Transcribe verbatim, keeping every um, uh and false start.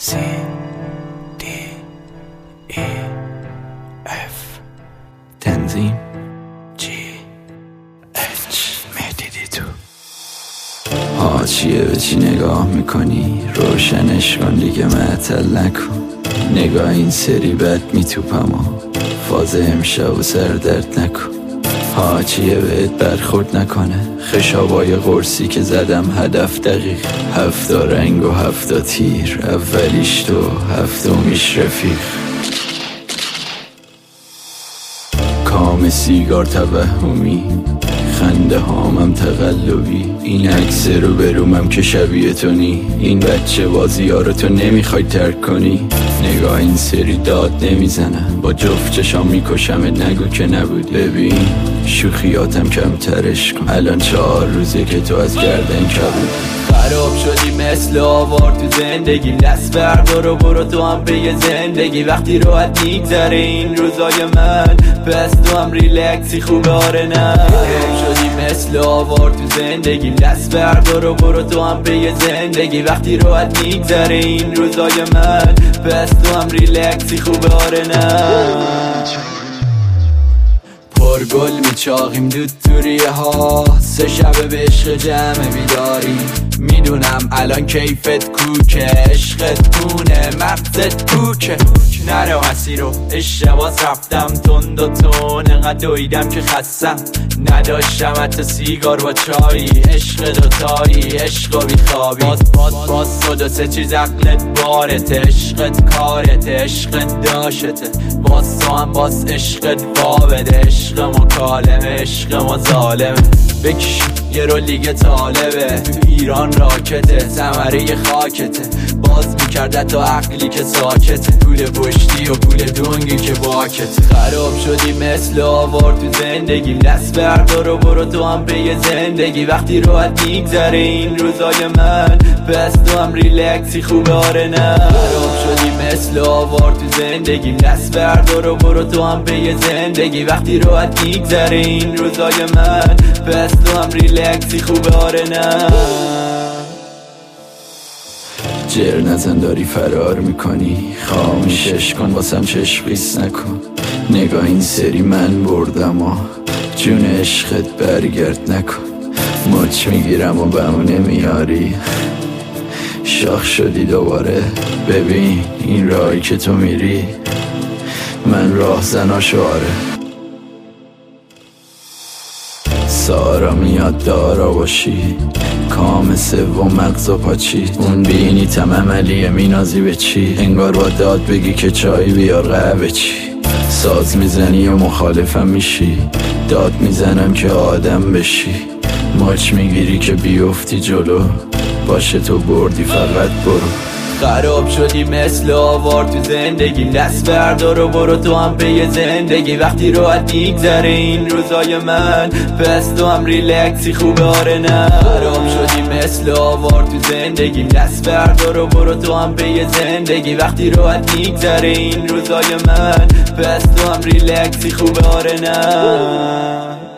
C D E F تنظیم G H مهدی تو ها چیه به چی نگاه میکنی؟ روشنش کن دیگه معطل نکن. نگاه این سری بد میتوپم و فاز امشب و سر درد نکن. ها چیه بهت برخورد نکنه؟ خشابای قرصی که زدم هدف دقیق. هفتا رنگ و هفتا تیر، اولیش تو هفتمیش رفیق. کام سیگار توهمی، خنده هامم تقلبی. این عکس رو برومم که شبیه تو نی. این بچه بازی ها رو تو نمیخوای ترک کنی. نگاه این سری داد نمیزنم، با جفت چشام میکشمت نگو که نبود. ببین شوخیاتم کمترش کن، الان چهار روزه که تو از گردن کبود. خراب شدی مثل آوار تو زندگی، دست بردار و برو تو هم به یه زندگی. وقتی راحت میگذره این روزای من، پس تو هم ریلکسی خوبه آره نه. خراب شدی مثل آوار تو زندگی، دست بردار و برو تو هم به یه زندگی. وقتی راحت میگذره این روزای من، پس تو هم ریلکسی خوبه آره نه. پر گل میچاقیم دود توریه ها، سه شبه به عشق جمع بیداری. میدونم الان کیفت کوکه، عشقت تونه مغزت کوکه. نره مسیر رو اشتباز رفتم تند و تون، انقدر دویدم که خستم نداشتم حتی سیگار با چایی. عشق دوتایی عشق و بیخوابی، باز باز باز تو دو سه چیز عقلت بارته. عشقت کارته عشقت داشته، باز تو هم باز عشقت وابده. عشق مکالمه عشق ما ظالمه، بکش یه رو لیگ طالبه. تو ایران راکته ثمره خاکته، باز میکرده تا عقلی که ساکته. پول پشتی و پول دونگی که باکته. خراب شدی مثل آوار تو زندگی، دست بردار و برو تو هم به یه زندگی. وقتی راحت میگذره این روزای من، پس تو هم ریلکسی خوبه آره نه. خراب شدی مثل آوار تو زندگی، دست بردار و برو تو هم به یه زندگی. وقتی راحت میگذره این روزای من، پس تو هم ریلکسی خوبه آره نه. جر نزن داری فرار میکنی، خاموشش کن واسم چشم قیس نکن. نگاه این سری من بردم و جون عشقت برگرد نکن. مچ میگیرم و بمونه میاری، شاخ شدی دوباره. ببین این راهی که تو میری، من راه زناشو آره. سارا میاد دارا باشی، کام سوم مغز و پاچی. اون بینی تم عملیه مینازی به چی؟ انگار با داد بگی که چای بیار قهوه چی. ساز میزنی و مخالفم میشی، داد میزنم که آدم بشی. ماچ میگیری که بیفتی جلو، باشه تو بردی فقط برو. خراب شدی مثل آوار تو زندگی، دست بردار و برو تو هم به یه زندگی. وقتی راحت میگذره این روزای من، پس تو هم ریلکسی خوبه آره نه. خراب شدی مثل آوار تو زندگی، دست بردار و برو تو هم به یه زندگی. وقتی راحت میگذره این روزای من، پس تو هم ریلکسی خوبه آره نه.